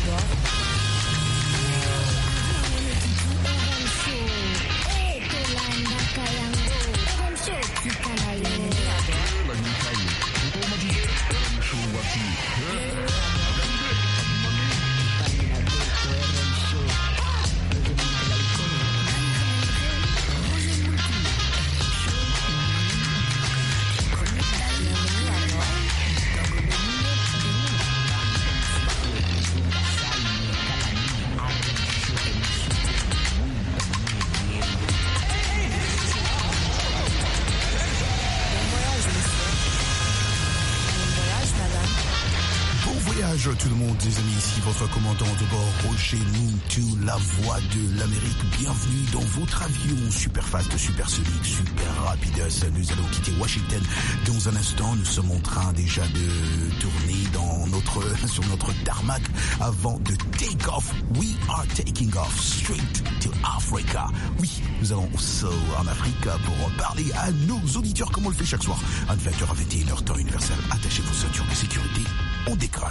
Tout le monde, les amis, ici votre commandant de bord, Roger Muntu, la voix de l'Amérique. Bienvenue dans votre avion super fast, super sonique, super rapide. Nous allons quitter Washington dans un instant. Nous sommes en train déjà de tourner sur notre tarmac avant de take off. We are taking off straight to Africa. Oui, nous allons en Afrique pour parler à nos auditeurs comme on le fait chaque soir. À 20h à 21h, temps universel. Attachez vos ceintures de sécurité. On décolle.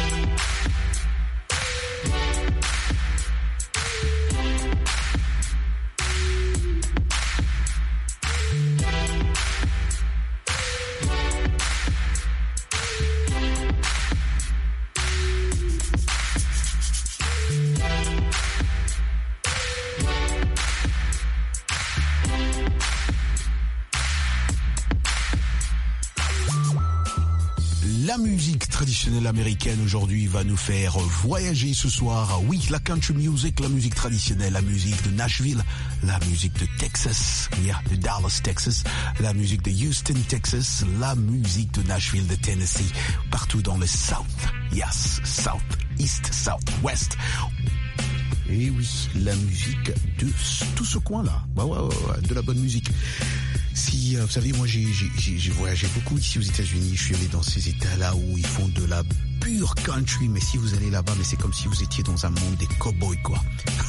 La musique traditionnelle américaine aujourd'hui va nous faire voyager ce soir. Oui, la country music, la musique traditionnelle, la musique de Nashville, la musique de Texas, de Dallas, Texas, la musique de Houston, Texas, la musique de Nashville, de Tennessee, partout dans le South. Yes, South, East, South, West. Et oui, la musique de tout ce coin-là. Ouais, de la bonne musique. Si, vous savez, moi j'ai voyagé beaucoup ici aux États-Unis. Je suis allé dans ces États-là où ils font de la pure country. Mais si vous allez là-bas, mais c'est comme si vous étiez dans un monde des cowboys, quoi.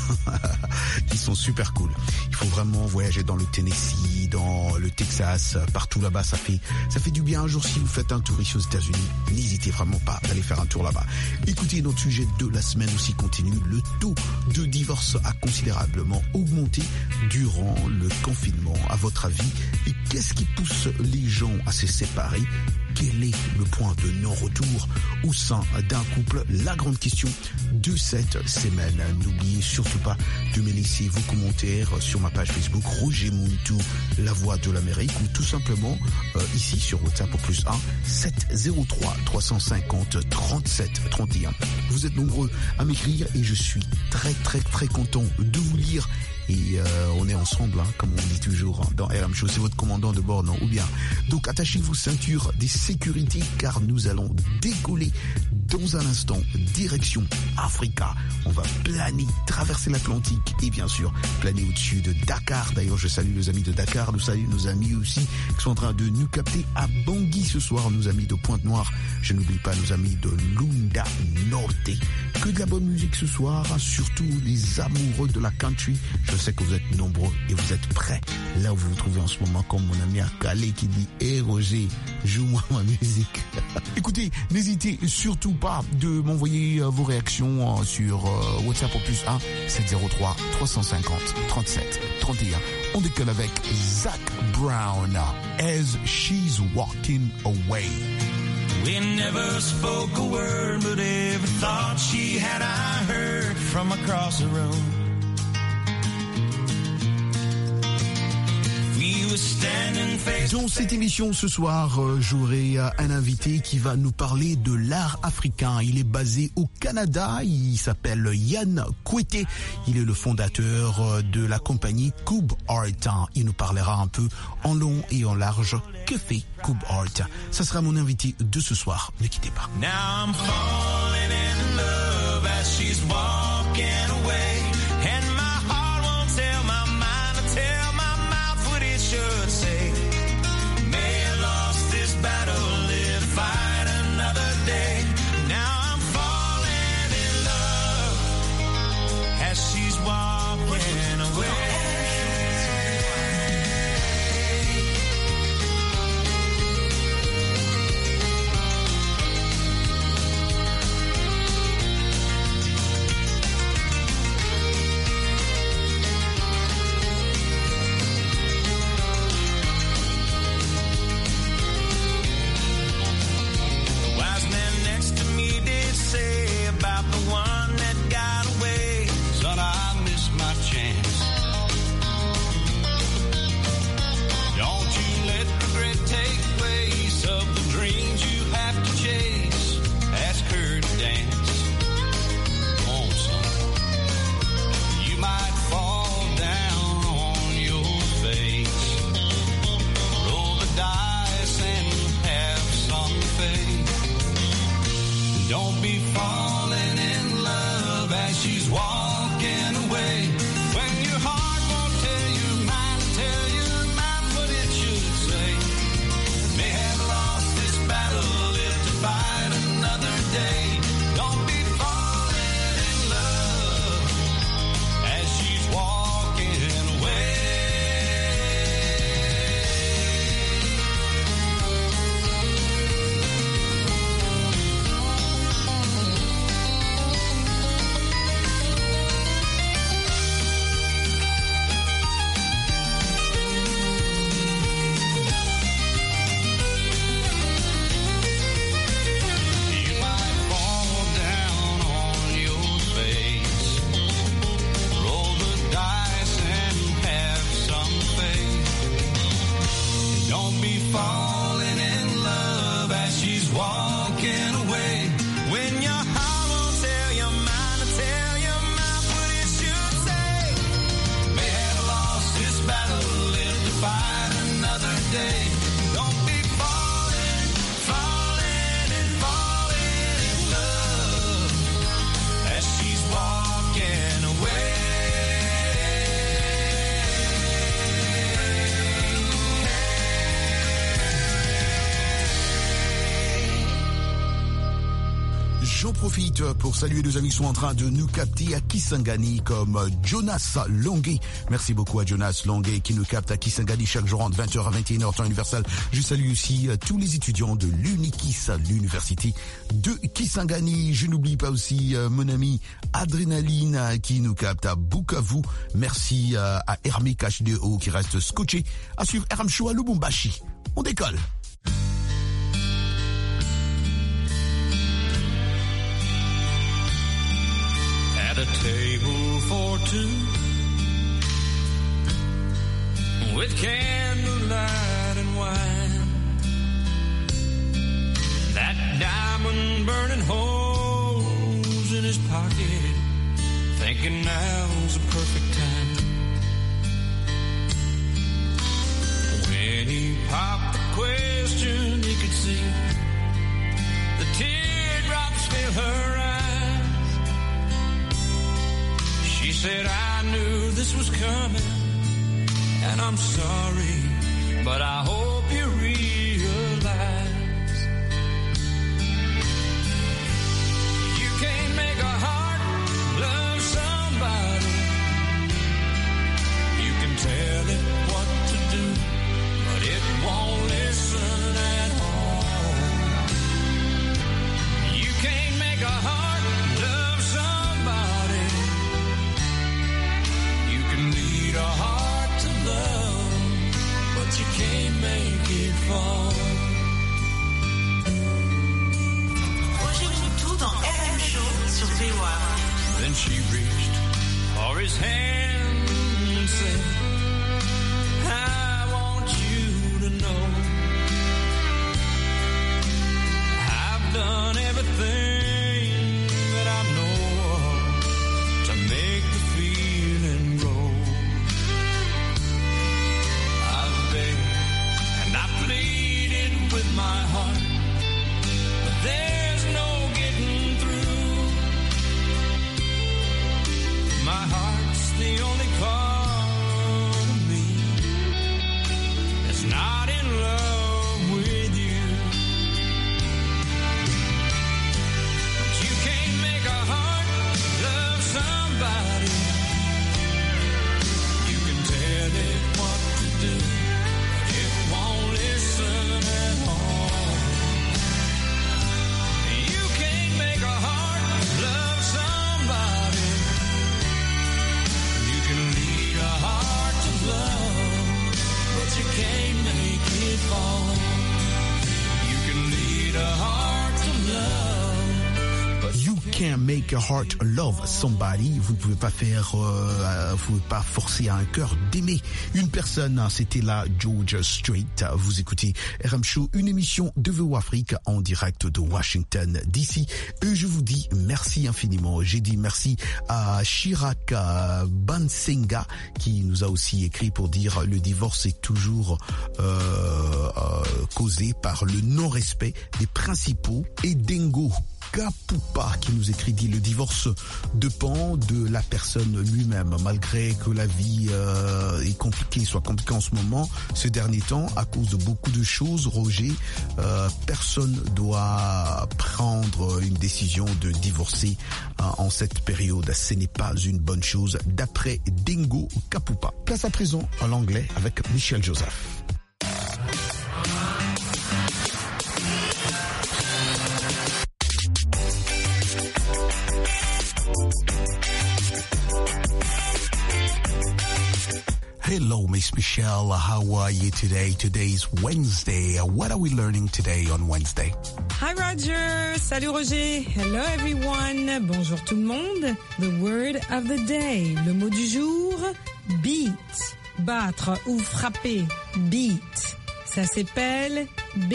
Ils sont super cool. Il faut vraiment voyager dans le Tennessee, dans le Texas, partout là-bas. Ça fait du bien un jour si vous faites un tour ici aux États-Unis. N'hésitez vraiment pas d'aller faire un tour là-bas. Écoutez, notre sujet de la semaine aussi continue. Le taux de divorce a considérablement augmenté durant le confinement. À votre avis, et qu'est-ce qui pousse les gens à se séparer? Quel est le point de non-retour au sein d'un couple? La grande question de cette semaine. N'oubliez surtout pas de me laisser vos commentaires sur ma page Facebook Roger Muntu, la voix de l'Amérique, ou tout simplement ici sur WhatsApp au +1 703 350 37 31. Vous êtes nombreux à m'écrire et je suis très très très content de vous lire. Et on est ensemble, comme on dit toujours dans RM Show. C'est votre commandant de bord, non? Ou bien. Donc attachez vos ceintures des sécurités car nous allons décoller dans un instant direction Africa. On va planer, traverser l'Atlantique et bien sûr planer au-dessus de Dakar. D'ailleurs, je salue nos amis de Dakar. Nous saluons nos amis aussi qui sont en train de nous capter à Bangui ce soir. Nos amis de Pointe-Noire. Je n'oublie pas nos amis de Lunda Norte. Que de la bonne musique ce soir, surtout les amoureux de la country. Je sais que vous êtes nombreux et vous êtes prêts. Là où vous vous trouvez en ce moment, comme mon ami à Calais qui dit « Hey Roger, joue-moi ma musique ». Écoutez, n'hésitez surtout pas de m'envoyer vos réactions sur WhatsApp au +1 703 350 37 31. On décolle avec Zac Brown, As She's Walking Away. We never spoke a word, but every thought she had I heard from across the room. Dans cette émission ce soir, j'aurai un invité qui va nous parler de l'art africain. Il est basé au Canada, il s'appelle Yann Kouété. Il est le fondateur de la compagnie Kub Art. Il nous parlera un peu en long et en large que fait Kub Art. Ça sera mon invité de ce soir, ne quittez pas. Now I'm falling in love as she's walking away. Should say, may have lost this battle, live to fight another day. Now I'm falling in love as she's walking away. falling in love as she's walking away. When your heart won't tell your mind to tell your mind what it should say. May have lost this battle, live to fight another day. Don't be falling in love as she's walking away. Falling in love as she's walking away. When your heart won't tell your mind to tell your mouth what it should say. May have lost this battle, live to fight another day. Don't be falling in love as she's walking away. J'en profite pour saluer nos amis qui sont en train de nous capter à Kisangani comme Jonas Longuet. Merci beaucoup à Jonas Longuet qui nous capte à Kisangani chaque jour entre 20h à 21h temps universel. Je salue aussi tous les étudiants de l'Unikis, l'université de Kisangani. Je n'oublie pas aussi mon ami Adrénaline qui nous capte à Bukavu. Merci à Hermik H2O qui reste scotché. À suivre RM Show à Lubumbashi. On décolle. At a table for two, with candlelight and wine, that diamond burning holes in his pocket, thinking now's the perfect time. When he popped the question, he could see the teardrops fill her eyes. She said, I knew this was coming, and I'm sorry, but I hope you realize you can't make a heart love somebody. You can tell it what to do, but it won't listen at all. You can't make a heart love somebody. You can lead a heart to love, but you can't make it fall. Roger Moutou dans RM Show sur VOA. Then she reached for his hand and said, I want you to know I've done everything that I know of to make the feeling grow. I've begged and I pleaded with my heart, but there's no getting through. My heart's the only part of me that's not in love with you. But you can't make a heart love somebody. You can tell it what to do, but it won't listen at all. You can't make a heart love somebody. You can lead a heart to love, but you can't make it fall. You can lead a heart to love, but You can't make a heart love somebody. Vous ne pouvez pas faire, vous pouvez pas forcer à un cœur d'aimer une personne. C'était là George Strait. Vous écoutez RM Show, une émission de VOA Afrique en direct de Washington DC. Et je vous dis merci infiniment. J'ai dit merci à Chirac Bansenga qui nous a aussi écrit pour dire le divorce est toujours causé par le non-respect des principaux et dingo Kapupa qui nous écrit dit le divorce dépend de la personne lui-même. Malgré que la vie est compliquée, soit compliquée en ce moment, ces derniers temps, à cause de beaucoup de choses, Roger, personne doit prendre une décision de divorcer en cette période. Ce n'est pas une bonne chose, d'après Dingo Kapupa. Place à présent à l'anglais avec Michel Joseph. Hello, Miss Michelle. How are you today? Today's Wednesday. What are we learning today on Wednesday? Hi, Roger. Salut, Roger. Hello, everyone. Bonjour, tout le monde. The word of the day. Le mot du jour, beat. Battre ou frapper. Beat. Ça s'appelle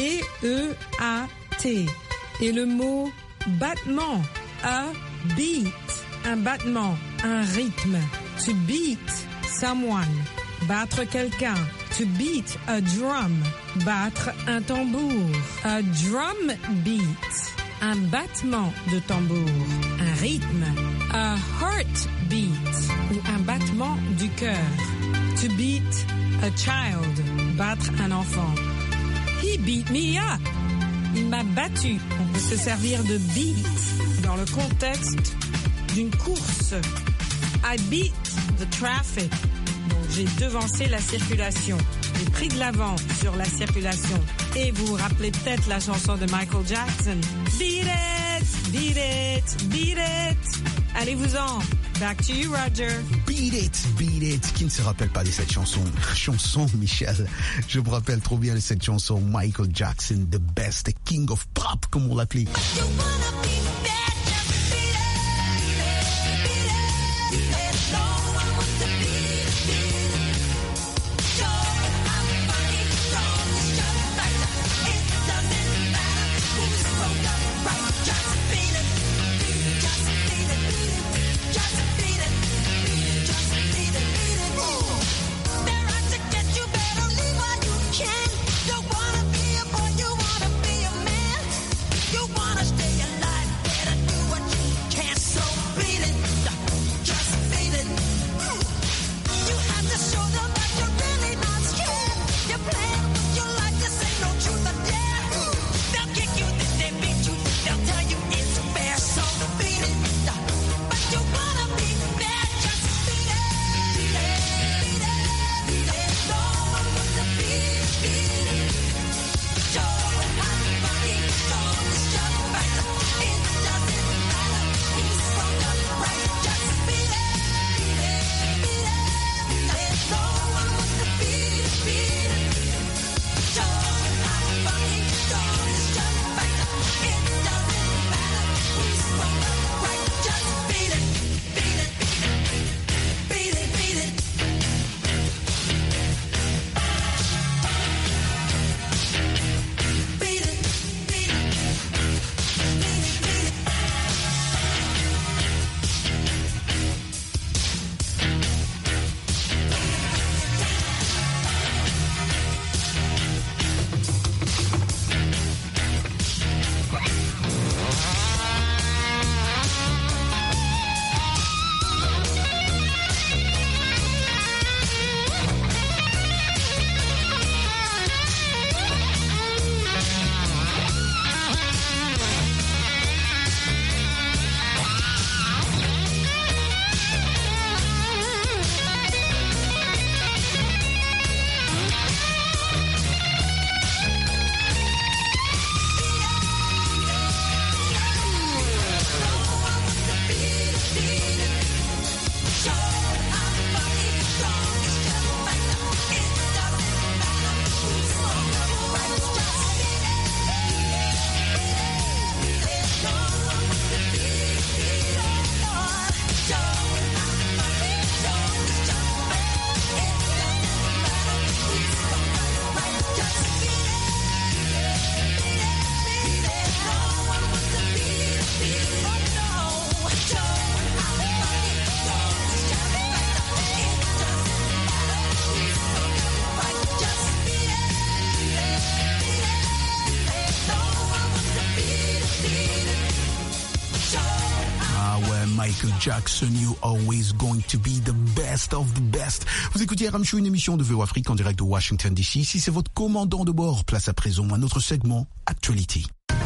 B-E-A-T. Et le mot battement. A beat. Un battement. Un rythme. To beat someone. Battre quelqu'un. To beat a drum. Battre un tambour. A drum beat. Un battement de tambour. Un rythme. A heartbeat. Ou un battement du cœur. To beat a child. Battre un enfant. He beat me up. Il m'a battu. On peut se servir de beat dans le contexte d'une course. I beat the traffic. Donc, j'ai devancé la circulation. J'ai pris de l'avant sur la circulation. Et vous vous rappelez peut-être la chanson de Michael Jackson. Beat it, beat it, beat it. Allez-vous-en. Back to you, Roger. Beat it. Qui ne se rappelle pas de cette chanson? Michel. Je me rappelle trop bien de cette chanson. Michael Jackson, the best, the king of pop, comme on l'appelait. Stay alive, better Michael Jackson, you're always going to be the best of the best. Vous écoutez RM Show, une émission de VO Afrique en direct de Washington DC. Ici, c'est votre commandant de bord. Place à présent à notre segment Actualité.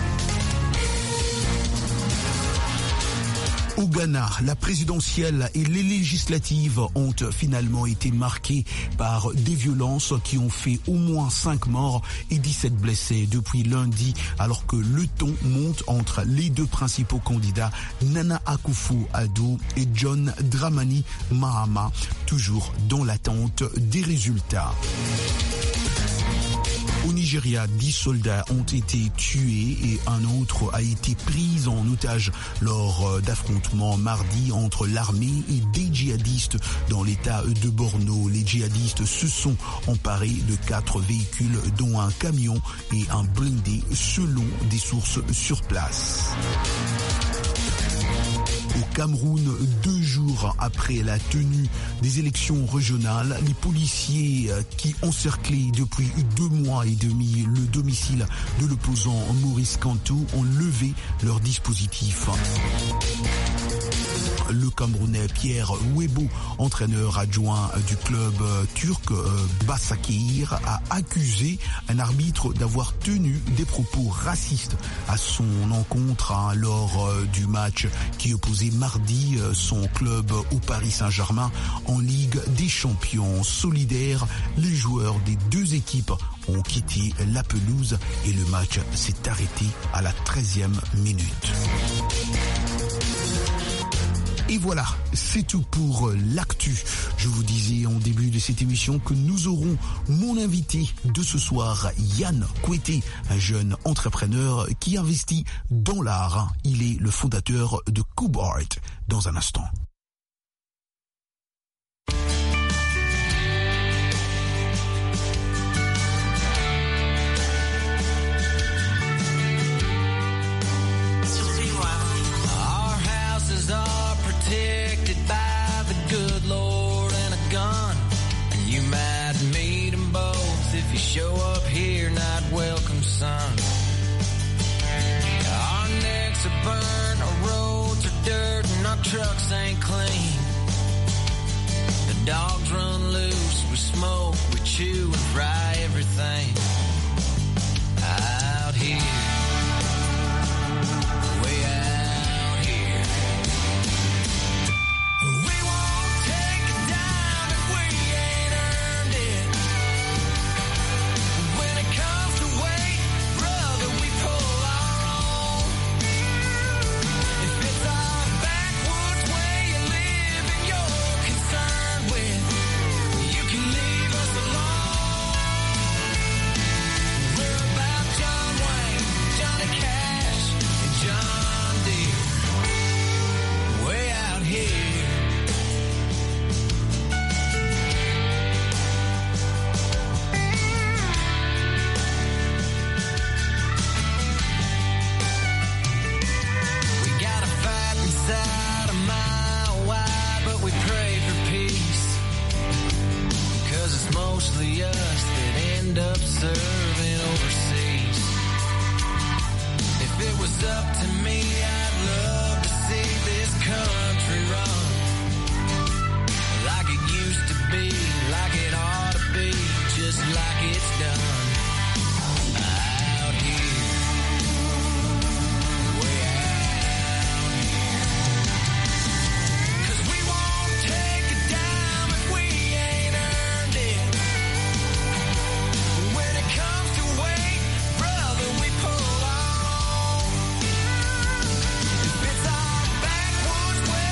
Au Ghana, la présidentielle et les législatives ont finalement été marquées par des violences qui ont fait au moins 5 morts et 17 blessés depuis lundi, alors que le ton monte entre les deux principaux candidats, Nana Akufo-Addo et John Dramani Mahama, toujours dans l'attente des résultats. Au Nigeria, 10 soldats ont été tués et un autre a été pris en otage lors d'affrontements mardi entre l'armée et des djihadistes dans l'état de Borno. Les djihadistes se sont emparés de 4 véhicules dont un camion et un blindé selon des sources sur place. Au Cameroun, 2 jours après la tenue des élections régionales, les policiers qui encerclaient depuis 2 mois et demi le domicile de l'opposant Maurice Kamto ont levé leur dispositif. Le Camerounais Pierre Webo, entraîneur adjoint du club turc Başakşehir, a accusé un arbitre d'avoir tenu des propos racistes à son encontre lors du match qui opposait mardi son club au Paris Saint-Germain en Ligue des Champions. Solidaires, les joueurs des 2 équipes ont quitté la pelouse et le match s'est arrêté à la 13e minute. Et voilà, c'est tout pour l'actu. Je vous disais en début de cette émission que nous aurons mon invité de ce soir, Yann Kouété, un jeune entrepreneur qui investit dans l'art. Il est le fondateur de Cube Art. Dans un instant. Protected by the good Lord and a gun, and you might meet them both if you show up here, not welcome, son. Our necks are burned, our roads are dirt, and our trucks ain't clean. The dogs run loose, we smoke, we chew and fry everything out here. Mostly us that end up serving overseas. If it was up to me, I'd love to see this country run like it used to be, like it ought to be, just like it's done. Out here, way out here. 'Cause we won't take a dime if we ain't earned it. When it comes to weight, brother, we pull on. If it's our backwoods way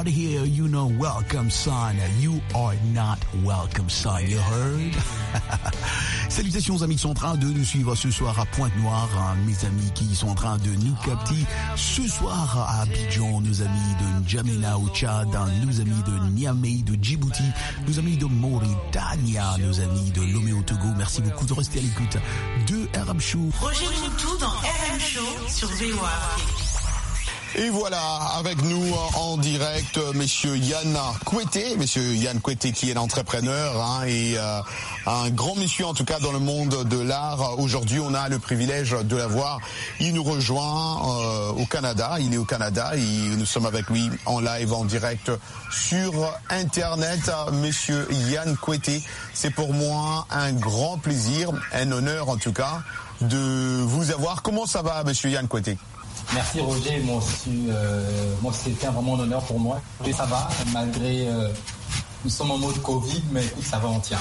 out here, you know, welcome son. You are not welcome son, you heard? Salutations aux amis qui sont en train de nous suivre ce soir à Pointe-Noire, hein, mes amis qui sont en train de nous capter ce soir à Abidjan, nos amis de N'Djamena au Tchad, nos amis de Niamey, de Djibouti, nos amis de Mauritania, nos amis de Lomé au Togo. Merci beaucoup de rester à l'écoute de RM Show. Roger Moutou dans RM Show sur VOA. Et voilà, avec nous en direct, Monsieur Yann Kouété qui est l'entrepreneur hein, et un grand monsieur en tout cas dans le monde de l'art. Aujourd'hui, on a le privilège de l'avoir. Il nous rejoint au Canada. Il est au Canada et nous sommes avec lui en live, en direct sur Internet. Monsieur Yann Kouété, c'est pour moi un grand plaisir, un honneur en tout cas, de vous avoir. Comment ça va, Monsieur Yann Kouété? Merci Roger, moi c'était vraiment un honneur pour moi. Et ça va, malgré nous sommes en mode Covid, mais écoute, ça va, on tient.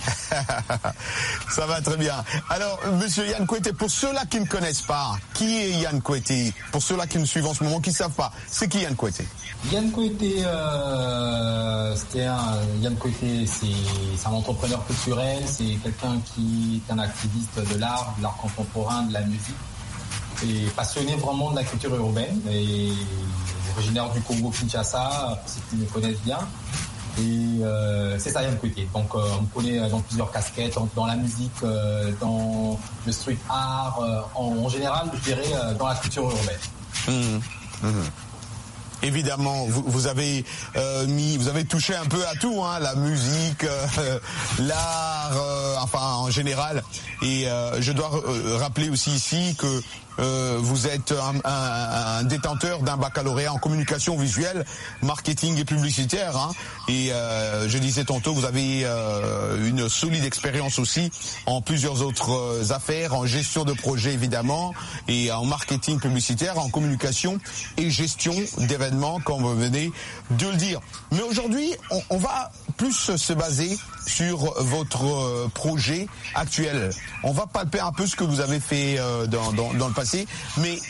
Ça va très bien. Alors, Monsieur Yann Kouété, pour ceux-là qui ne connaissent pas, qui est Yann Kouété? Pour ceux-là qui nous suivent en ce moment, qui ne savent pas, c'est qui Yann Kouété? Yann Kouété, c'est un entrepreneur culturel, c'est quelqu'un qui est un activiste de l'art contemporain, de la musique. Et passionné vraiment de la culture urbaine et originaire du Congo-Kinshasa, pour ceux qui me connaissent bien. Et c'est ça Yann Kouété. Donc on me connaît dans plusieurs casquettes, dans la musique, dans le street art, en général, je dirais, dans la culture urbaine. Évidemment, vous avez touché un peu à tout, hein, la musique, l'art, enfin en général. Et je dois rappeler aussi ici que vous êtes un détenteur d'un baccalauréat en communication visuelle, marketing et publicitaire. Hein, et je disais tantôt, vous avez une solide expérience aussi en plusieurs autres affaires, en gestion de projet évidemment, et en marketing publicitaire, en communication et gestion d'événements, comme vous venez de le dire. Mais aujourd'hui, on va plus se baser sur votre projet actuel. On va palper un peu ce que vous avez fait dans le passé, mais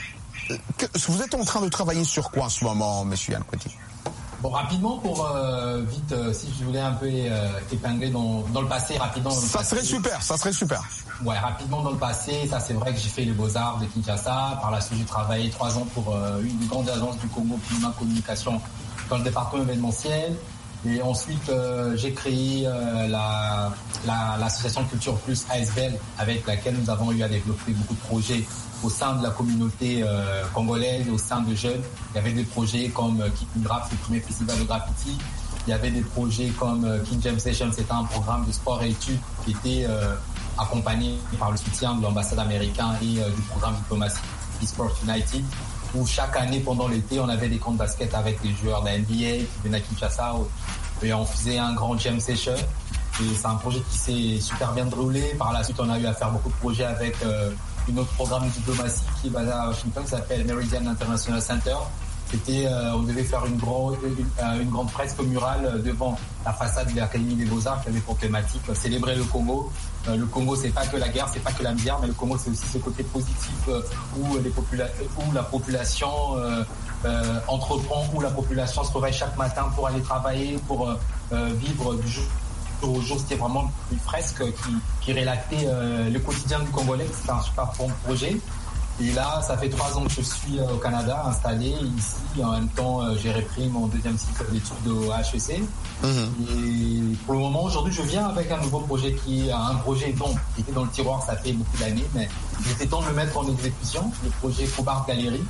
vous êtes en train de travailler sur quoi en ce moment, Monsieur Yann Kouété? Bon, rapidement, pour vite, si je voulais un peu épingler dans le passé, rapidement. Ça serait super. Ouais, rapidement dans le passé, ça c'est vrai que j'ai fait les Beaux-Arts de Kinshasa. Par la suite, j'ai travaillé 3 ans pour une grande agence du Congo, Pima Communication, dans le département événementiel. Et ensuite, j'ai créé l'association Culture Plus ASBL, avec laquelle nous avons eu à développer beaucoup de projets au sein de la communauté congolaise, au sein de jeunes. Il y avait des projets comme King Rap, le premier festival de graffiti. Il y avait des projets comme King Jam Session, c'était un programme de sport et études qui était accompagné par le soutien de l'ambassade américaine et du programme diplomatique eSport United, où chaque année pendant l'été, on avait des camps de basket avec les joueurs de la NBA qui venaient à Kinshasa et on faisait un grand jam session. Et c'est un projet qui s'est super bien déroulé. Par la suite, on a eu à faire beaucoup de projets avec une autre programme de diplomatie qui est basé à Washington, qui s'appelle Meridian International Center. On devait faire une grande fresque murale devant la façade de l'Académie des Beaux-Arts qui avait pour thématique célébrer le Congo. Le Congo, c'est pas que la guerre, c'est pas que la misère, mais le Congo, c'est aussi ce côté positif où la population entreprend, où la population se réveille chaque matin pour aller travailler, pour vivre du jour au jour. C'était vraiment une fresque qui relatait le quotidien du Congolais. C'était un super bon projet. Et là, ça fait 3 ans que je suis au Canada, installé ici. En même temps, j'ai repris mon 2e cycle d'études au HEC. Et pour le moment, aujourd'hui, je viens avec un nouveau projet qui est un projet qui était dans le tiroir, ça fait beaucoup d'années, mais il était temps de le mettre en exécution. Le projet Cobard Gallery,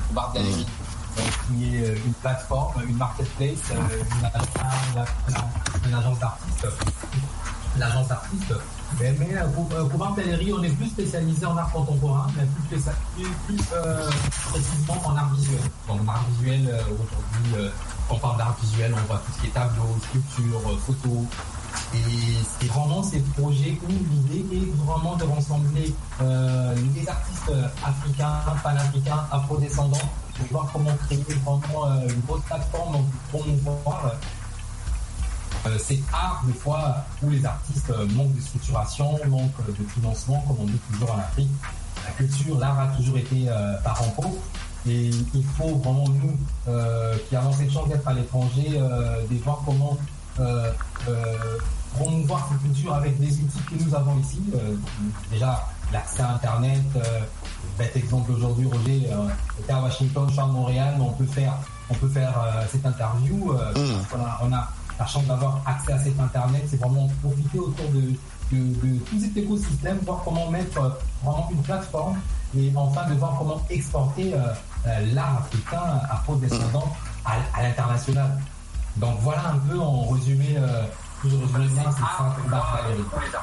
qui est une plateforme, une marketplace, une agence d'artistes. L'agence d'artistes. Mais pour Art Gallery, on est plus spécialisé en art contemporain, mais plus précisément en art visuel. Donc art visuel, aujourd'hui, quand on parle d'art visuel, on voit tout ce qui est tableau, sculpture, photo. Et c'est vraiment ces projets où l'idée est vraiment de rassembler des artistes africains, panafricains, afrodescendants, pour voir comment créer vraiment une grosse plateforme pour promouvoir cet art, des fois, où les artistes manquent de structuration, manquent de financement, comme on dit toujours en Afrique. La culture, l'art a toujours été parent pauvre. Et il faut vraiment, nous, qui avons cette chance d'être à l'étranger, de voir comment promouvoir cette culture avec des outils que nous avons ici. Déjà, l'accès à Internet, bête exemple aujourd'hui, Roger était à Washington, je suis à Montréal, mais on peut faire cette interview. On a la chance d'avoir accès à cet Internet, c'est vraiment profiter autour de tout cet écosystème, voir comment mettre vraiment une plateforme et enfin de voir comment exporter l'art africain afro-descendant à l'international. Donc voilà un peu en résumé, je résume bien, c'est ça d'art Valérie.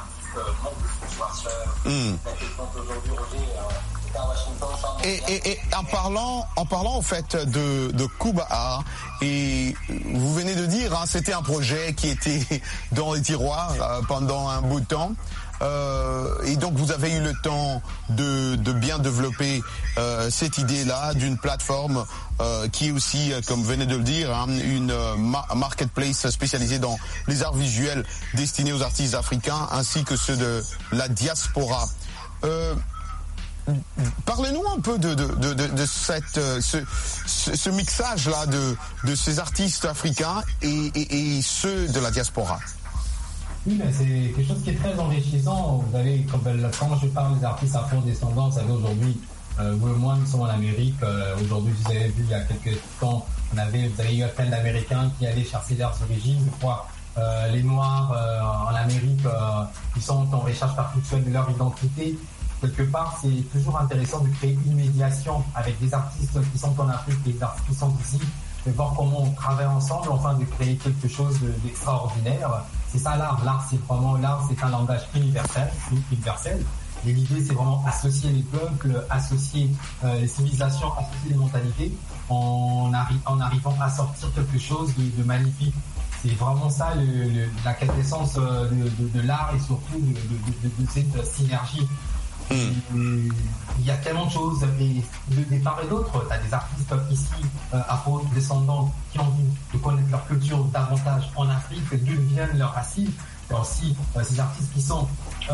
Et en parlant en fait de Cuba Art, et vous venez de dire, c'était un projet qui était dans les tiroirs pendant un bout de temps. Et donc vous avez eu le temps de bien développer cette idée-là d'une plateforme qui est aussi, comme vous venez de le dire, une marketplace spécialisée dans les arts visuels destinés aux artistes africains ainsi que ceux de la diaspora. Parlez-nous un peu de ce mixage-là de ces artistes africains et ceux de la diaspora. Oui, mais c'est quelque chose qui est très enrichissant. Vous savez, quand je parle des artistes afro-descendants, vous savez, aujourd'hui, vous et moi, nous sommes en Amérique. Aujourd'hui, vous avez vu, il y a quelques temps, vous avez eu plein d'Américains qui allaient chercher leurs origines. Je crois, les Noirs en Amérique, qui sont en recherche perpétuelle de leur identité. Quelque part, c'est toujours intéressant de créer une médiation avec des artistes qui sont en Afrique et des artistes qui sont ici, de voir comment on travaille ensemble, enfin de créer quelque chose d'extraordinaire. C'est ça l'art. L'art, c'est vraiment c'est un langage universel. Et l'idée, c'est vraiment associer les peuples, associer les civilisations, associer les mentalités, en arrivant à sortir quelque chose de magnifique. C'est vraiment ça la quintessence de l'art et surtout de cette synergie. Il y a tellement de choses et de part et d'autre, tu as des artistes ici afro-descendants qui ont envie de connaître leur culture davantage en Afrique, d'où viennent leurs racines. Il y a aussi ces artistes qui sont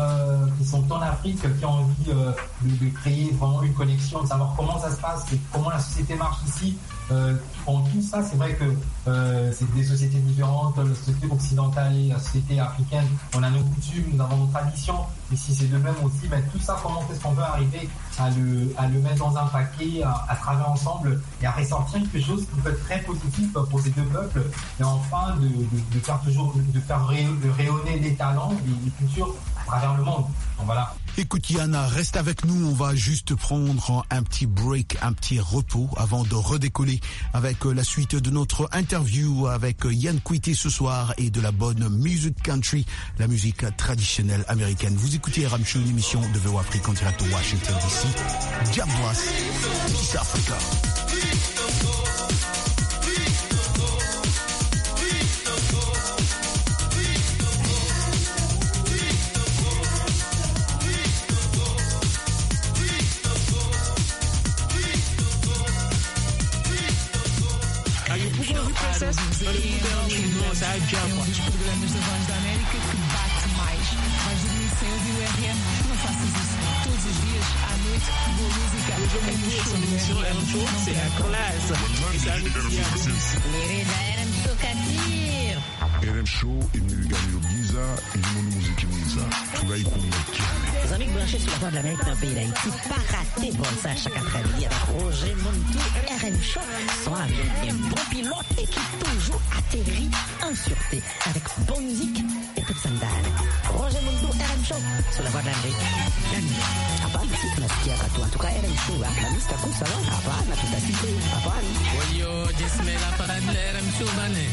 en Afrique, qui ont envie de créer vraiment une connexion, de savoir comment ça se passe, comment la société marche ici. En tout ça, c'est vrai que c'est des sociétés différentes, la société occidentale et la société africaine, on a nos coutumes, nous avons nos traditions, ici c'est de même aussi, mais tout ça, comment est-ce qu'on peut arriver à le mettre dans un paquet, à travailler ensemble et à ressortir quelque chose qui peut être très positif pour ces deux peuples, et enfin de faire rayonner les talents et les cultures à travers le monde. Donc voilà. Écoute Yana, reste avec nous, on va juste prendre un petit break, un petit repos avant de redécoller avec la suite de notre interview avec Yann Kouité ce soir et de la bonne musique country, la musique traditionnelle américaine. Vous écoutez RM Show, une émission de VOA Afrique en direct de Washington DC. God bless, Peace Africa. Um dos programas da Voz da América que bate mais. Vais dormir sem ouvir o RM? Não faças isso. Todos os dias, à noite, boa música. RM Show, c'est la classe. RM Show imilingani Giza ilimoni muziki mwiza tunaikumikia. Les amis branchés sur la Voix de l'Amérique dans le pays d'Haïti, pas rater bon ça chaque après-midi avec Roger Montou, RM Show, sont avec un bon pilote et qui toujours atterrit en sûreté avec bonne musique et toute sandale. Roger Montou, RM Show, sur la Voix de l'Amérique. Hapana, si tunasikia katu. En tout cas, RM Show, la mista kuu sawa. Hapana, tutasikia. Hapana. Wayo, jismela parade la RM Show bane.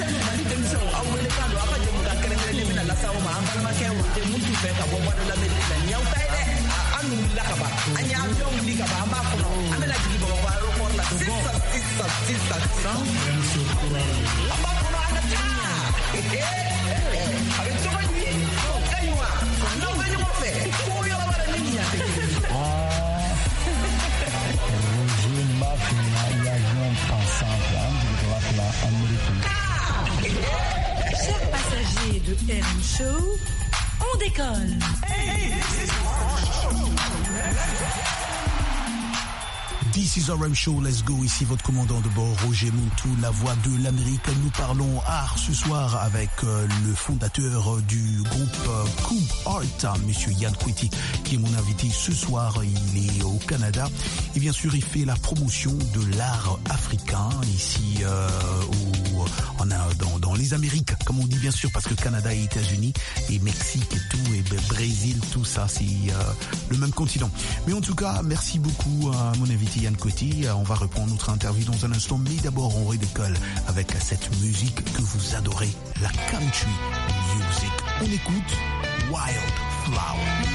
Chers passagers de RM Show, on décolle. This is RM Show, let's go. Ici votre commandant de bord, Roger Montou, la voix de l'Amérique. Nous parlons art ce soir avec le fondateur du groupe Coop Art, Monsieur Yann Kweti, qui est mon invité ce soir. Il est au Canada et bien sûr il fait la promotion de l'art africain ici dans les Amériques, comme on dit bien sûr, parce que Canada et États-Unis et Mexique et tout, et Brésil, tout ça, c'est le même continent. Mais en tout cas, merci beaucoup à mon invité Yann Kweti. On va reprendre notre interview dans un instant, mais d'abord on redécolle avec cette musique que vous adorez, la country music. On écoute Wild Flower.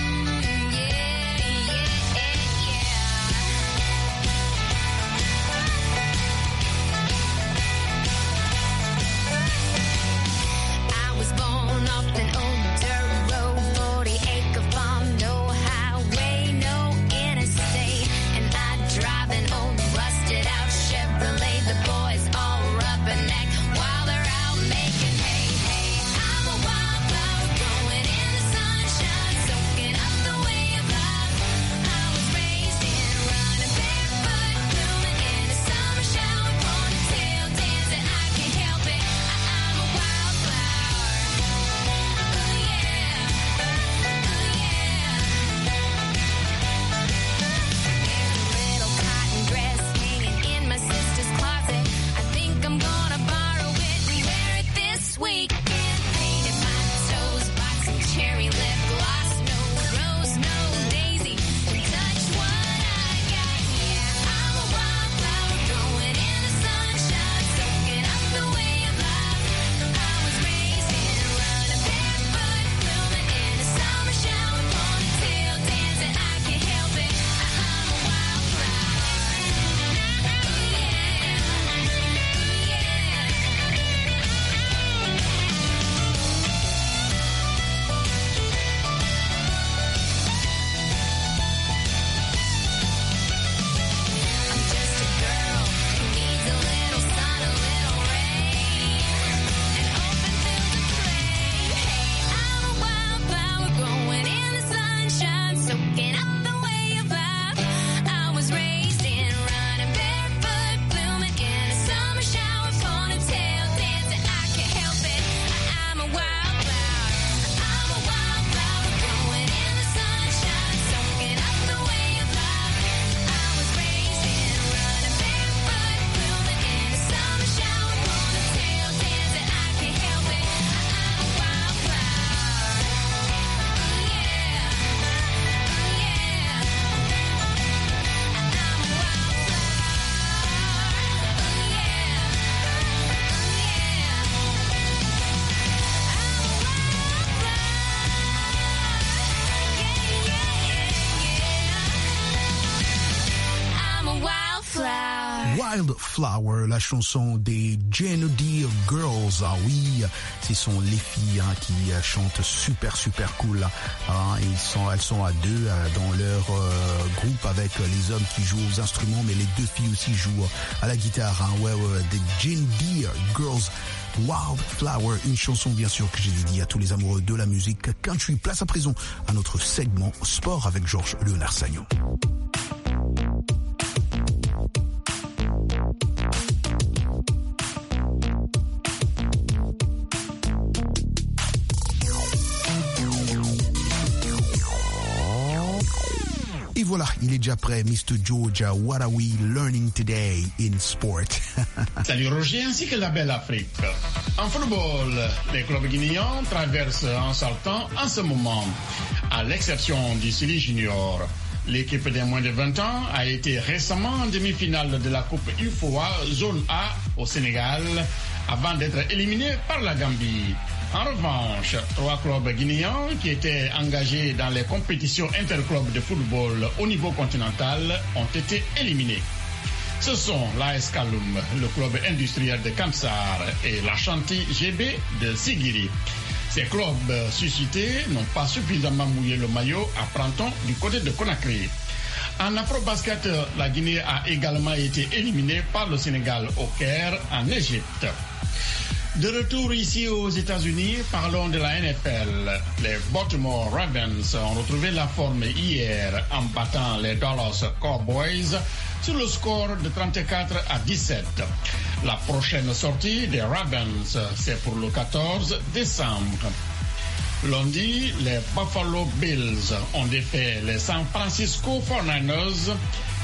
Flower, la chanson des Genody Girls. Ah oui, ce sont les filles qui chantent super super cool. Elles sont à deux dans leur groupe avec les hommes qui jouent aux instruments, mais les deux filles aussi jouent à la guitare. Ouais, des Genody Girls. Wild Flower, une chanson bien sûr que j'ai dédiée à tous les amoureux de la musique country. Place à présent à notre segment sport avec Georges Léonard Sagnon. Et voilà, il est déjà prêt, Mr. Georgia. What are we learning today in sport? Salut Roger, ainsi que la belle Afrique. En football, les clubs guinéens traversent un sale temps en ce moment, à l'exception du Sili Junior. L'équipe des moins de 20 ans a été récemment en demi-finale de la Coupe UFOA Zone A au Sénégal, avant d'être éliminée par la Gambie. En revanche, 3 clubs guinéens qui étaient engagés dans les compétitions interclubs de football au niveau continental ont été éliminés. Ce sont l'AS Kaloum, le club industriel de Kamsar et l'Ashanti GB de Sigiri. Ces clubs suscités n'ont pas suffisamment mouillé le maillot à Printemps du côté de Conakry. En afro-basket, la Guinée a également été éliminée par le Sénégal au Caire en Égypte. De retour ici aux États-Unis, parlons de la NFL. Les Baltimore Ravens ont retrouvé la forme hier en battant les Dallas Cowboys sur le score de 34-17. La prochaine sortie des Ravens, c'est pour le 14 décembre. Lundi, les Buffalo Bills ont défait les San Francisco 49ers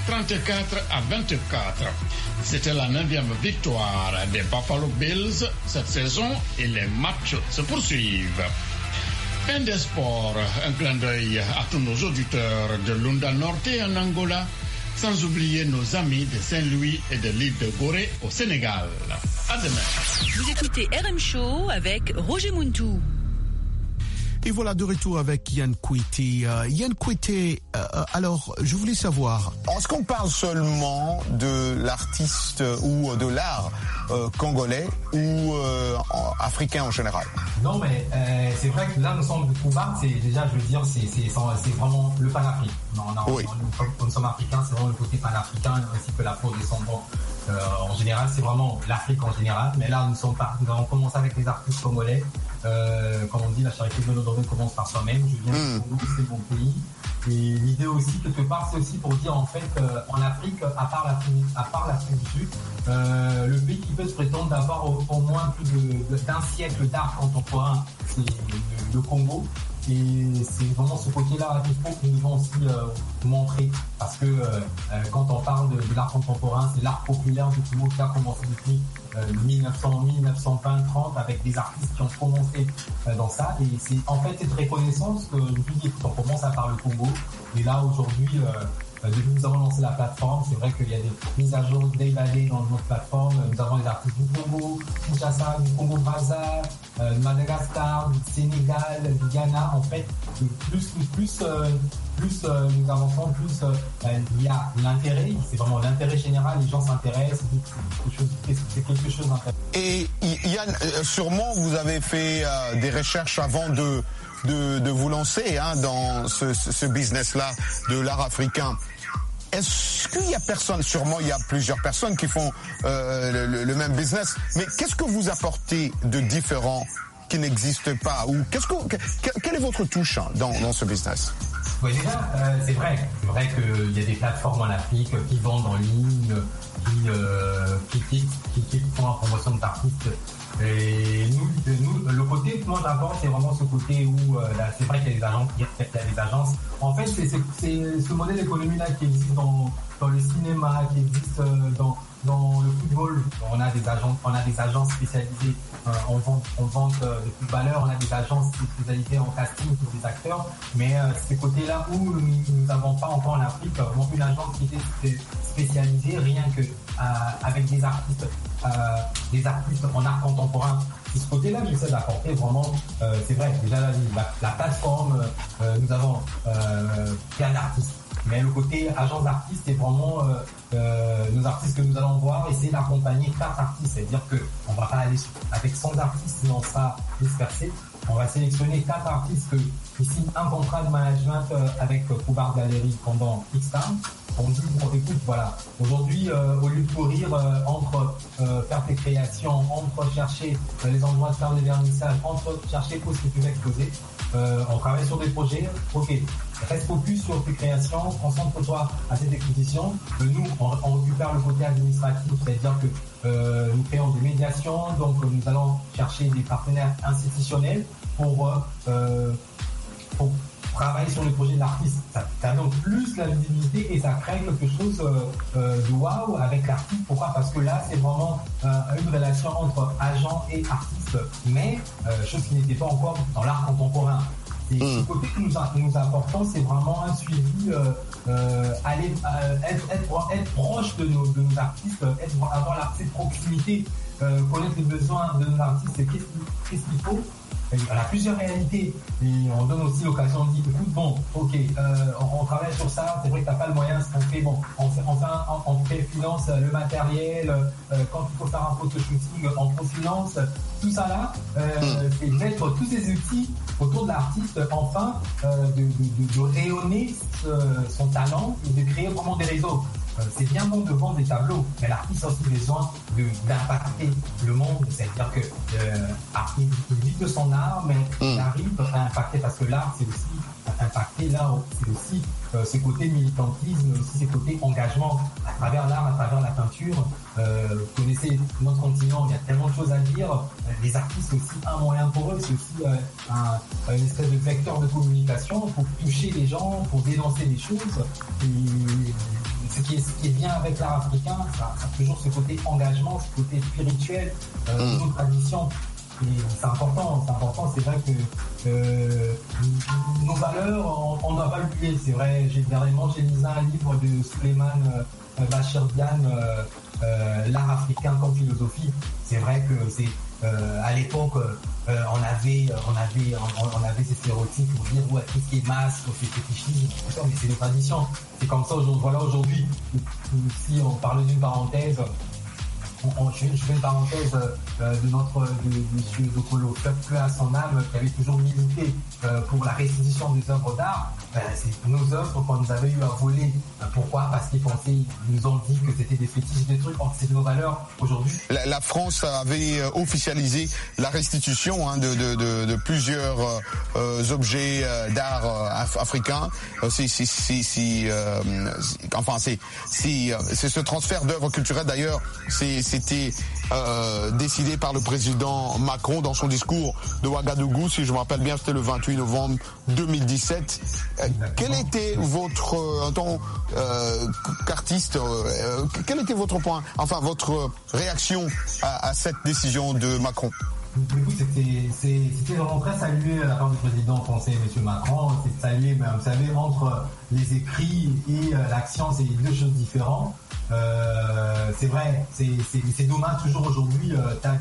34-24. C'était la 9e victoire des Buffalo Bills cette saison et les matchs se poursuivent. Fin des sports, un clin d'œil à tous nos auditeurs de Lunda Norte en Angola, sans oublier nos amis de Saint-Louis et de l'île de Gorée au Sénégal. À demain. Vous écoutez RM Show avec Roger Muntou. Et voilà, de retour avec Yann Kouité. Yann Kouité, alors, je voulais savoir... Est-ce qu'on parle seulement de l'artiste ou de l'art congolais ou africain en général? Non, mais c'est vrai que là, nous sommes de Touba, c'est déjà, je veux dire, c'est vraiment le pan-afrique. Oui. Nous sommes africains, c'est vraiment le côté pan-africain, ainsi que l'afro-descendant. En général, c'est vraiment l'Afrique en général. Mais là, nous avons commencé avec les artistes congolais. Comme on dit, la charité de l'Odoré commence par soi-même. Je viens de Congo, c'est mon pays. Et l'idée aussi, quelque part, c'est aussi pour dire, en fait, en Afrique, à part l'Afrique du Sud, le pays qui peut se prétendre d'avoir au moins plus d'un siècle d'art contemporain, c'est le Congo. Et c'est vraiment ce côté-là qu'il faut que nous devons aussi montrer. Parce que quand on parle de l'art contemporain, c'est l'art populaire du Congo qui a commencé depuis 1920, 30 avec des artistes qui ont commencé dans ça. Et c'est en fait cette reconnaissance que je dis, écoute, on commence à par le Congo. Et là, aujourd'hui, depuis que nous avons lancé la plateforme, c'est vrai qu'il y a des mises à jour day by day dans notre plateforme. Nous avons des artistes du Congo, Kinshasa, du Congo-Brazza, de Madagascar, du Sénégal, du Ghana. En fait, plus nous avançons, plus il y a l'intérêt. C'est vraiment l'intérêt général. Les gens s'intéressent. C'est quelque chose d'intéressant. Et Yann, sûrement vous avez fait des recherches avant de vous lancer dans ce business-là de l'art africain. Est-ce qu'il y a personne, sûrement il y a plusieurs personnes qui font le même business, mais qu'est-ce que vous apportez de différent qui n'existe pas, ou quelle est votre touche dans ce business? Oui, déjà, c'est vrai qu'il y a des plateformes en Afrique qui vendent en ligne, qui font la promotion d'artistes. Et nous, le côté que moi j'apporte, c'est vraiment ce côté où c'est vrai qu'il y a des agences. En fait, c'est ce modèle d'économie-là qui existe dans le cinéma, qui existe dans le football. On a des agences spécialisées en vente de footballeurs, on a des agences spécialisées en casting pour des acteurs, mais ces côtés-là où nous n'avons pas encore en Afrique une agence qui était spécialisée rien que avec des artistes en art contemporain. De ce côté-là, j'essaie d'apporter vraiment, c'est vrai, déjà la plateforme, nous avons plein d'artistes. Mais le côté agence d'artistes, c'est vraiment nos artistes que nous allons voir, essayer d'accompagner 4 artistes. C'est-à-dire qu'on ne va pas aller avec 100 artistes, sinon on sera dispersé. On va sélectionner 4 artistes qui signent un contrat de management avec Poubard Galerie pendant X temps. On dit, écoute, voilà, aujourd'hui, au lieu de courir entre faire tes créations, entre chercher les endroits de faire des vernissages, entre chercher où est-ce que tu vas exposer, on travaille sur des projets, ok, reste focus sur tes créations, concentre-toi à cette exposition. Nous, on récupère le côté administratif, c'est-à-dire que nous créons des médiations, donc nous allons chercher des partenaires institutionnels pour travailler sur le projet de l'artiste. Ça donne plus la visibilité et ça crée quelque chose de waouh avec l'artiste. Pourquoi? Parce que là, c'est vraiment une relation entre agent et artiste, mais chose qui n'était pas encore dans l'art contemporain. Et ce côté que nous apportons, c'est vraiment un suivi, être proche de nos artistes, avoir l'artiste proximité, connaître les besoins de nos artistes, qu'est-ce qu'il faut. On a plusieurs réalités et on donne aussi l'occasion de dire écoute, bon, ok, on travaille sur ça, c'est vrai que t'as pas le moyen, ce qu'on fait, bon, on finance le matériel, quand il faut faire un photoshooting, on finance, tout ça là, c'est mettre tous ces outils autour de l'artiste, enfin, de rayonner son talent et de créer vraiment des réseaux. C'est bien bon de vendre des tableaux, mais l'artiste a aussi besoin d'impacter le monde. C'est-à-dire que il vit de son art, mais il arrive à impacter, parce que l'art, c'est aussi impacter, là, c'est aussi ses côtés militantisme, aussi ses côtés engagement. d'engagement à travers l'art, à travers la peinture. Vous connaissez notre continent, il y a tellement de choses à dire. Les artistes, c'est aussi un moyen pour eux, c'est aussi une espèce de vecteur de communication pour toucher les gens, pour dénoncer les choses. Et ce qui est bien avec l'art africain, ça a toujours ce côté engagement, ce côté spirituel de nos traditions. Et c'est important, c'est vrai que nos valeurs, on ne doit pas l'oublier. C'est vrai, dernièrement j'ai lisé un livre de Souleymane Bachir Diane, l'art africain comme philosophie. C'est vrai que à l'époque on avait ces stéréotypes pour dire ouais, tout ce qui est masque, c'est fétichisme, mais c'est des traditions. C'est comme ça aujourd'hui. Voilà, aujourd'hui, si on parle d'une parenthèse, je fais une parenthèse de monsieur Dokolo, peu à son âme, qui avait toujours milité pour la restitution des œuvres d'art. C'est nos œuvres qu'on nous avait eu à voler. Pourquoi? Parce qu'ils nous ont dit que c'était des fétiches, des trucs, c'est nos valeurs aujourd'hui. La France avait officialisé la restitution de plusieurs objets d'art africains. C'est ce transfert d'œuvres culturelles d'ailleurs, c'était décidé par le président Macron dans son discours de Ouagadougou, si je me rappelle bien, c'était le 28 novembre 2017. Quel était votre, en tant qu'artiste, quel était votre point, enfin votre réaction à cette décision de Macron? C'était vraiment très salué à la part du président français, M. Macron. C'est salué, mais vous savez, entre les écrits et l'action, c'est deux choses différentes. C'est vrai, c'est dommage toujours aujourd'hui, t'as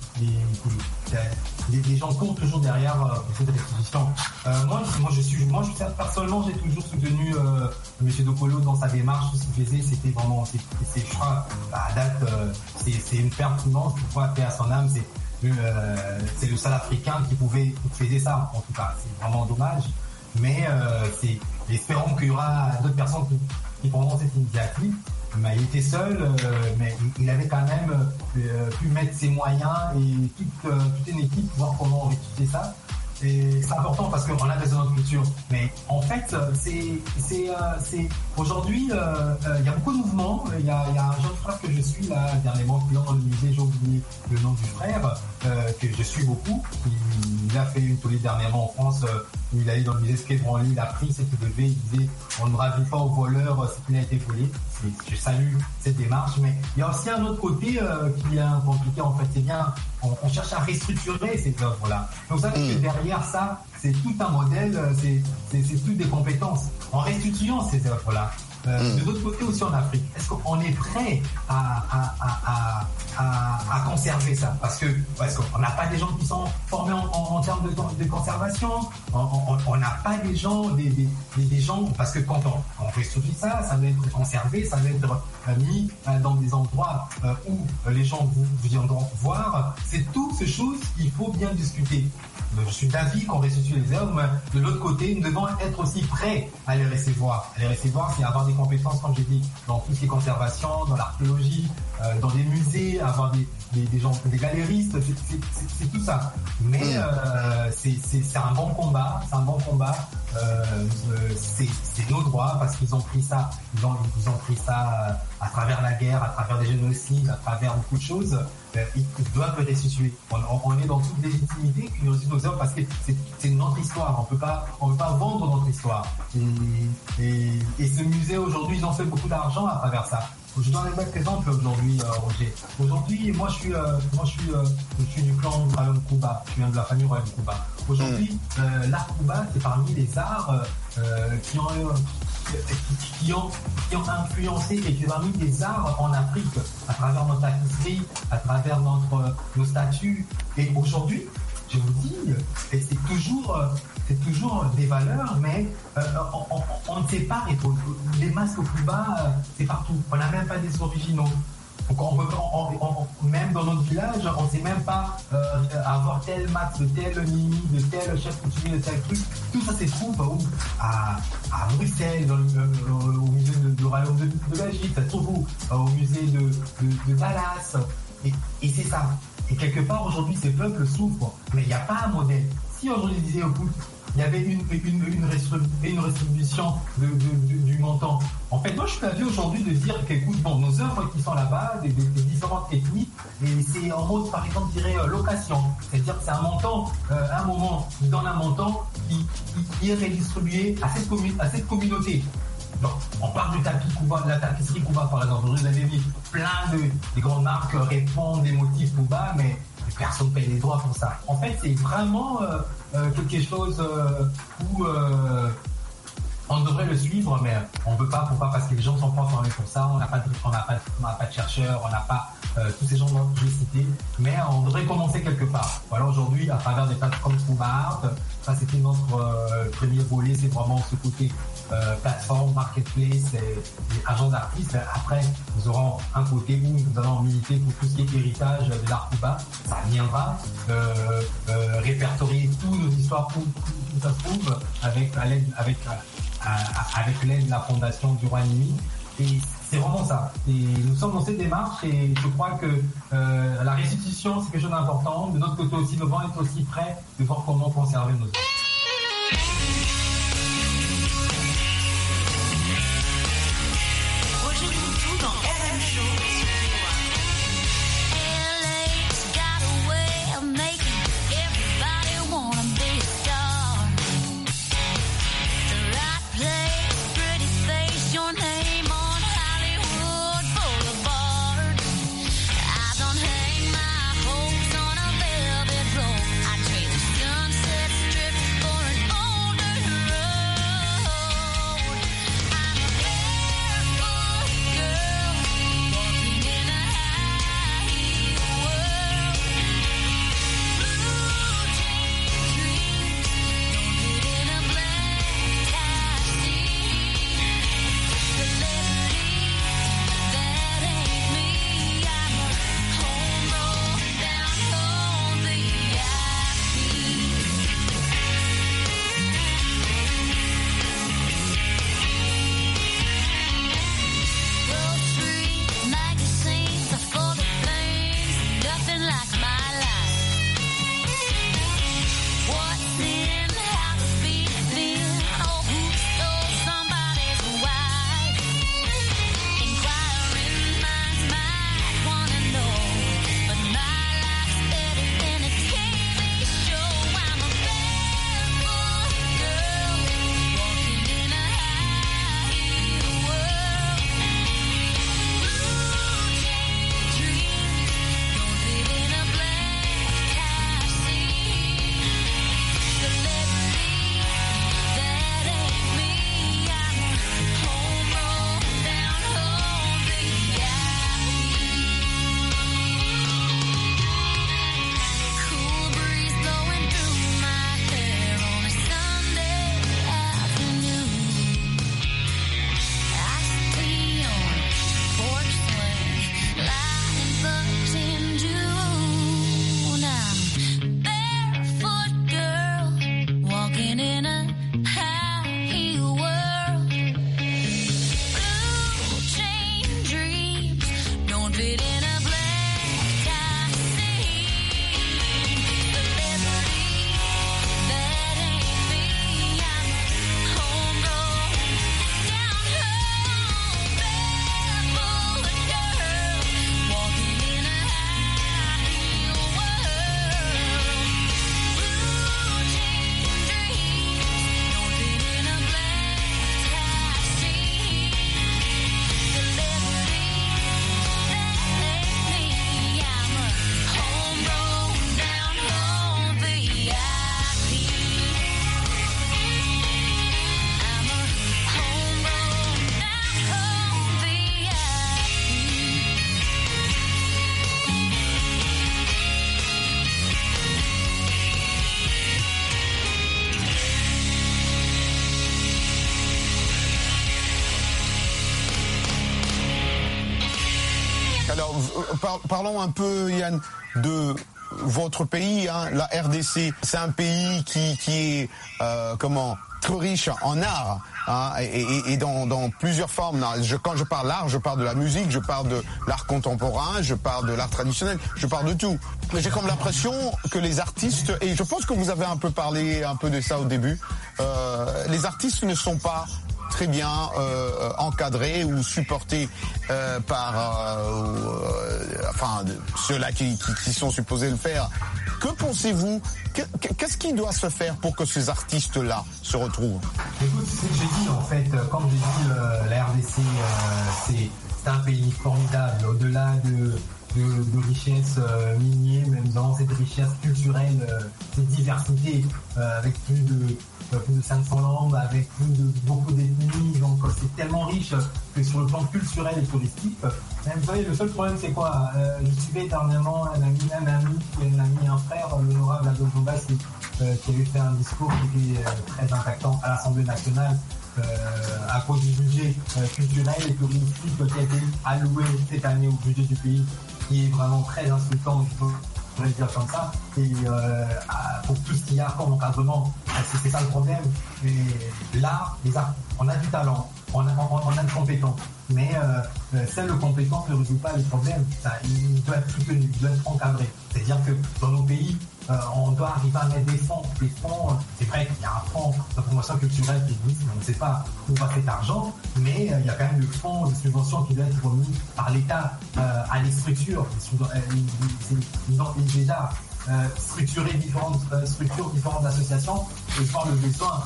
des gens courent toujours derrière cette restitution. Moi, personnellement, j'ai toujours soutenu M. Dokolo dans sa démarche. Tout ce qu'il faisait, c'était vraiment, je crois, à date, c'est une pertinence. Pourquoi paix à son âme, c'est le seul Africain qui faisait ça. En tout cas, c'est vraiment dommage. Mais espérons qu'il y aura d'autres personnes qui prendront cette initiative. Mais il était seul, mais il avait quand même pu mettre ses moyens et toute une équipe pour voir comment on récupérer ça. Et c'est important parce qu'on a besoin de notre culture. Mais en fait, aujourd'hui, il y a beaucoup de mouvements. Il y a un jeune frère que je suis là, dernièrement, qui est dans le musée, j'ai oublié le nom du frère, que je suis beaucoup. Il a fait une tournée dernièrement en France. Il est allé dans le musée Skébranly, il a pris ce qu'il devait, il disait on ne ravit pas aux voleurs ce qui a été volé. Je salue cette démarche, mais il y a aussi un autre côté qui est compliqué en fait, c'est bien, on cherche à restructurer ces œuvres-là. Donc ça veut dire que derrière ça, c'est tout un modèle, c'est toutes des compétences. En restituant ces œuvres-là, de l'autre côté aussi en Afrique, est-ce qu'on est prêt à conserver ça? Parce qu'on n'a pas des gens qui sont formés en termes de conservation, on n'a pas des gens, des gens, parce que quand on restitue ça, ça doit être conservé, ça doit être mis dans des endroits où les gens vous viendront voir. C'est toutes ces choses qu'il faut bien discuter. Je suis d'avis qu'on restitue les œuvres, mais de l'autre côté, nous devons être aussi prêts à les recevoir. Les recevoir, c'est avoir des compétences, comme j'ai dit, dans tout ce qui est conservation, dans l'archéologie, dans des musées, avoir des gens, des galéristes, c'est tout ça. Mais c'est un bon combat, c'est nos droits parce qu'ils ont pris ça, ils ont pris ça à travers la guerre, à travers des génocides, à travers beaucoup de choses. Ils doivent le restituer. On est dans toute légitimité qui nous restitue nos œuvres parce que c'est notre histoire. On peut pas vendre notre histoire. Et ce musée aujourd'hui, ils ont fait beaucoup d'argent à travers ça. Je donne un autre exemple aujourd'hui, Roger. Aujourd'hui, moi je suis du clan Royaume Kuba. Je viens de la famille Royaume Kuba. Aujourd'hui, l'art Kuba, c'est parmi les arts qui ont influencé et qui ont mis des arts en Afrique à travers notre tapisserie, à travers nos statues. Et aujourd'hui, je vous dis, c'est toujours des valeurs, mais on ne sait pas. Les masques au plus bas, c'est partout. On n'a même pas des originaux. Donc même dans notre village, on ne sait même pas avoir tel masque de tel mimi, de tel chef coutumier, de tel truc. Tout ça se trouve à Bruxelles, au musée du royaume de Belgique, ça se trouve au musée de Dallas. Et c'est ça. Et quelque part, aujourd'hui, ces peuples souffrent, mais il n'y a pas un modèle. Si aujourd'hui, je disais, écoute, il y avait une restribution du montant. En fait, moi, je suis avis aujourd'hui de dire qu'écoute, bon, nos œuvres qui sont là-bas, des différentes ethnies, et c'est en mode, par exemple, je dirais, location. C'est-à-dire que c'est un montant, un moment, il donne un montant qui est redistribué à cette communauté. Donc, on parle du tapis Kuba, de la tapisserie Kuba, par exemple. Vous avez vu plein de grandes marques répondent des motifs Kuba, mais personne ne paye les droits pour ça. En fait, c'est vraiment quelque chose où on devrait le suivre, mais on ne veut pas. Pourquoi? Parce que les gens ne sont pas formés pour ça. On n'a pas de chercheurs, on n'a pas tous ces gens que j'ai cités, mais on devrait commencer quelque part. Voilà, aujourd'hui, à travers des plateformes Kuba Art, ça c'était notre premier volet, c'est vraiment ce côté plateforme, marketplace, et agents d'artistes. Après, nous aurons un côté où nous allons militer pour tout ce qui est héritage de l'art Kuba. Ça viendra répertorier toutes nos histoires, tout ça se trouve, avec l'aide de la fondation du roi Nimi. Et c'est vraiment ça. Et nous sommes dans cette démarche et je crois que la restitution, c'est quelque chose d'important. De notre côté aussi, nous devons être aussi prêts de voir comment conserver nos œuvres. Parlons un peu, Yann, de votre pays, hein, la RDC, c'est un pays qui est très riche en art, hein, et dans plusieurs formes. Quand je parle d'art, je parle de la musique, je parle de l'art contemporain, je parle de l'art traditionnel, je parle de tout. Mais j'ai comme l'impression que les artistes, et je pense que vous avez un peu parlé de ça au début, les artistes ne sont pas très bien encadrés ou supportés par ceux-là qui sont supposés le faire. Que pensez-vous? Qu'est-ce qui doit se faire pour que ces artistes-là se retrouvent? Écoute, c'est ce que j'ai dit en fait. Comme j'ai dit, la RDC, c'est un pays formidable. Au-delà de richesses minières, même dans cette richesse culturelle, cette diversité, avec plus de 500 langues, avec beaucoup d'ethnies, donc c'est tellement riche que sur le plan culturel et touristique. Vous savez, le seul problème c'est quoi? Je suivais dernièrement un frère, l'honorable Adolphe Joubas, qui avait fait un discours qui était très impactant à l'Assemblée nationale à cause du budget culturel et touristique qui a été alloué cette année au budget du pays, qui est vraiment très insultant. Je vais le dire comme ça, et pour tout ce qu'il y a comme encadrement, c'est ça le problème. Et là, on a du talent, on a de compétences, mais seule compétence ne résout pas les problèmes. Il doit être soutenu, il doit être encadré. C'est-à-dire que dans nos pays, on doit arriver à mettre des fonds. Des fonds, c'est vrai qu'il y a un fonds de promotion culturelle qui existe, on ne sait pas où va cet argent, mais il y a quand même le fonds de subvention qui doit être remis par l'État à les structures. Ils ont déjà structuré différentes structures, différentes associations, et par le besoin.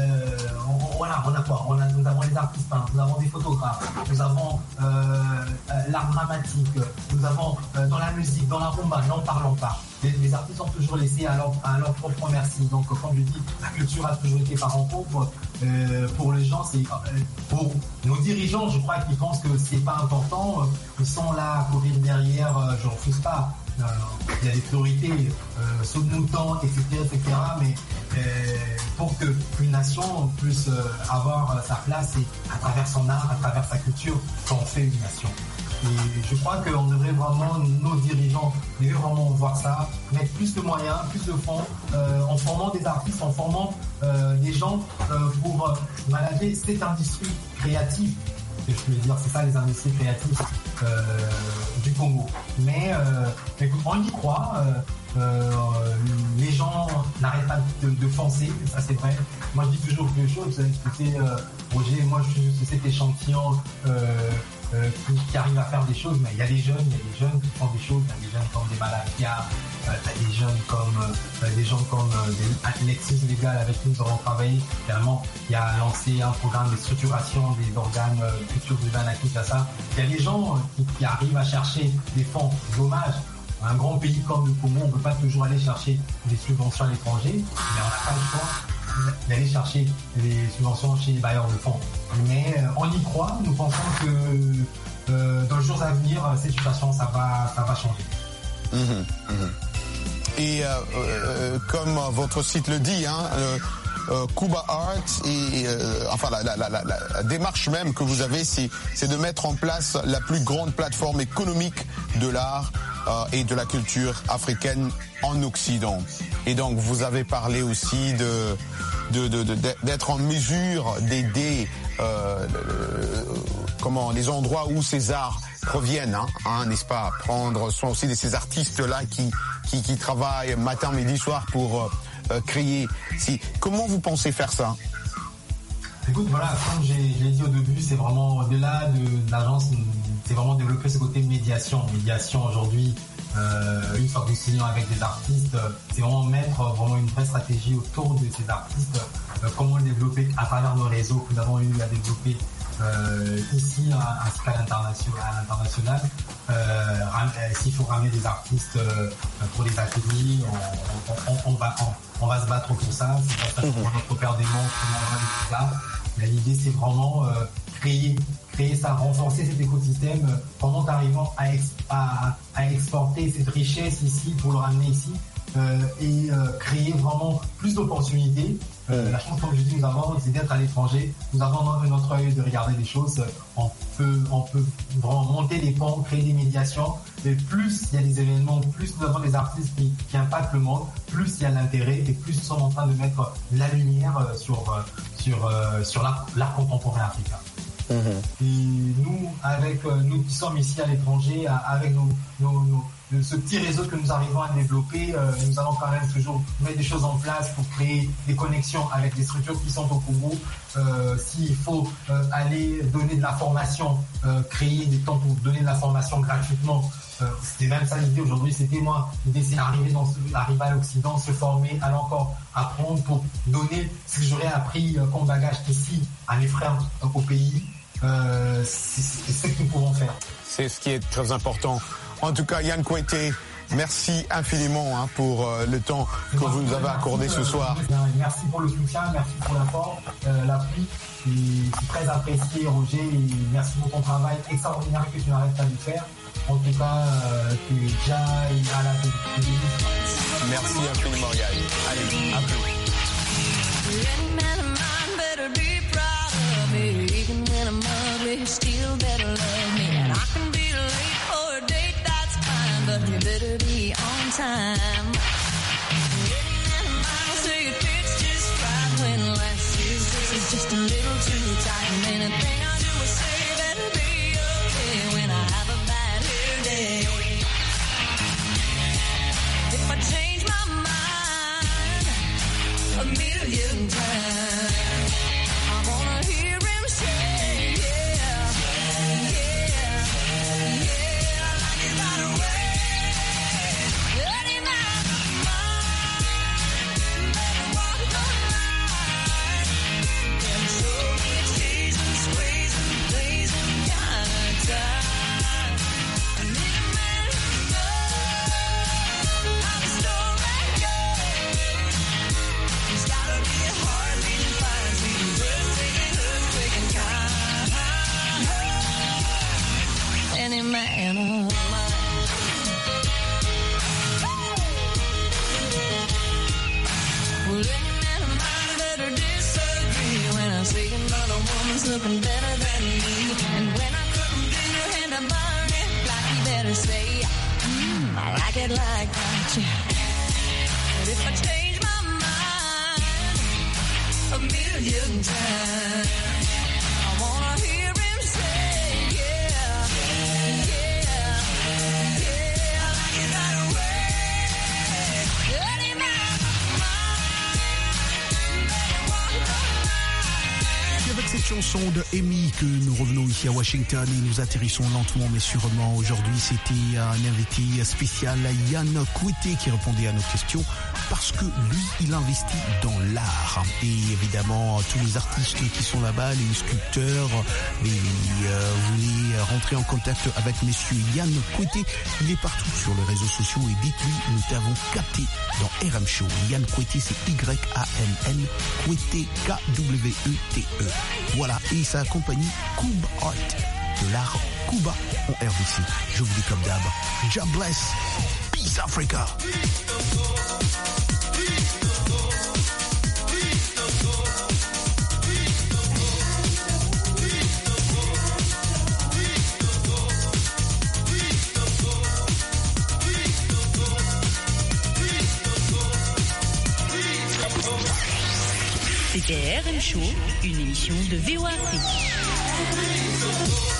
On a quoi? Nous avons les artistes peintres, nous avons des photographes, nous avons l'art dramatique, nous avons dans la musique, dans la rumba, n'en parlons pas. Les artistes sont toujours laissés à leur propre merci. Donc, comme je dis, la culture a toujours été parent pauvre. Pour les gens, c'est pour nos dirigeants, je crois qu'ils pensent que c'est pas important. Ils sont là à courir derrière, je refuse pas. Il y a des priorités, saut de mouton, etc. Mais pour qu'une nation puisse avoir sa place, et à travers son art, à travers sa culture, qu'on fait une nation. Et je crois qu'on devrait vraiment, nos dirigeants, devraient vraiment voir ça, mettre plus de moyens, plus de fonds, en formant des artistes, en formant des gens pour manager cette industrie créative. Je peux dire, c'est ça les industries créatives du Congo. Mais écoute, on y croit. Les gens n'arrêtent pas de foncer, ça c'est vrai. Moi je dis toujours quelque chose, vous avez expliqué, Roger, moi je suis juste cet échantillon qui arrive à faire des choses, mais il y a des jeunes qui font des choses, il y a des jeunes comme des Malakia, il y a des jeunes comme des gens comme Alexis Légal avec qui nous avons travaillé, finalement, qui a lancé un programme de structuration des organes culture urbaine à Kinshasa. Il y a des gens qui arrivent à chercher des fonds. Dommage, un grand pays comme le Congo, on ne peut pas toujours aller chercher des subventions à l'étranger, mais on n'a pas le choix d'aller chercher les subventions chez les bailleurs de fonds. Mais on y croit, nous pensons que dans les jours à venir, cette situation, ça va changer. Et comme votre site le dit, hein, Cuba Art, et enfin la démarche même que vous avez, c'est de mettre en place la plus grande plateforme économique de l'art et de la culture africaine en Occident. Et donc vous avez parlé aussi d'être en mesure d'aider les endroits où ces arts proviennent, n'est-ce pas, prendre soin aussi de ces artistes-là qui travaillent matin, midi, soir pour créer. Comment vous pensez faire ça? Écoute, voilà, comme je l'ai dit au début, c'est vraiment au-delà de l'agence, c'est vraiment développer ce côté médiation. Médiation aujourd'hui, une sorte de signon avec des artistes, c'est vraiment mettre vraiment une vraie stratégie autour de ces artistes, comment le développer à travers nos réseaux que nous avons eu à développer ici ainsi qu'à l'international. S'il faut ramener des artistes pour les ateliers, on va se battre pour ça. C'est pour ça que notre Père des Monts, mais l'idée c'est vraiment créer ça, renforcer cet écosystème, vraiment arrivant à exporter cette richesse ici pour le ramener ici et créer vraiment plus d'opportunités La chance, comme je dis, nous avons, c'est d'être à l'étranger. Nous avons notre œil de regarder les choses. On peut vraiment monter des ponts, créer des médiations. Et plus il y a des événements, plus nous avons des artistes qui impactent le monde, plus il y a l'intérêt et plus nous sommes en train de mettre la lumière sur l'art contemporain africain. Et nous, avec nous qui sommes ici à l'étranger, avec ce petit réseau que nous arrivons à développer, nous allons quand même toujours mettre des choses en place pour créer des connexions avec des structures qui sont au Congo. S'il faut aller donner de la formation, créer des temps pour donner de la formation gratuitement, c'était même ça l'idée aujourd'hui, c'était moi, l'idée c'est d'arriver à l'Occident, se former, aller encore apprendre pour donner ce que j'aurais appris comme bagage ici à mes frères au pays. C'est ce que nous pouvons faire. C'est ce qui est très important. En tout cas, Yann Kouété, merci infiniment pour le temps que vous nous avez accordé ce soir. Merci pour le soutien, merci pour l'apport, l'appui. C'est très apprécié, Roger, et merci pour ton travail extraordinaire que tu n'arrêtes pas de faire. En tout cas, que Jah et Allah te bénissent. Merci infiniment, Yann. Allez, à plus. Even when I'm ugly, you still better love me. And I can be late for a date, that's fine, but you better be on time. I'll say it fits just right when less is just a little too tight. And anything I do or say better be okay when I have a bad hair day. If I change my mind a million times, I wanna hear him say, yeah, yeah, yeah, I like it right away. Let him out of mind, let him walk the line. And show me a chasing, sways and blazing kind of time. I need a man who knows how the story goes. He's gotta be a heart beating fine, sweet breathtaking, earthquaking kind. Any man of mine. Well, any man of mine better disagree when I'm saying about a woman's looking better than me. And when I couldn't do your hand, I burn it like you better say, I like it like that, yeah. But if I change my mind a million times, I wanna hear him say, yeah, yeah, yeah, I like it right away. Let him out of mind, let him walk the line. C'est avec cette chanson de Amy que nous revenons ici à Washington et nous atterrissons lentement mais sûrement. Aujourd'hui, c'était un invité spécial, Yann Kouété, qui répondait à nos questions parce que lui, il investit dans l'art. Et évidemment, tous les artistes qui sont là-bas, les sculpteurs, et vous voulez rentrer en contact avec monsieur Yann Kouété, il est partout sur les réseaux sociaux et dites-lui, nous t'avons capté dans RM Show. Yann Kouété, c'est Y-A-N-N, Kouété, K-W-E-T-E. Voilà, et sa compagnie Cuba Art, de l'art Cuba en RDC. Je vous dis comme d'hab, Jah bless, peace Africa. C'était RM Show, une émission de VOA Afrique.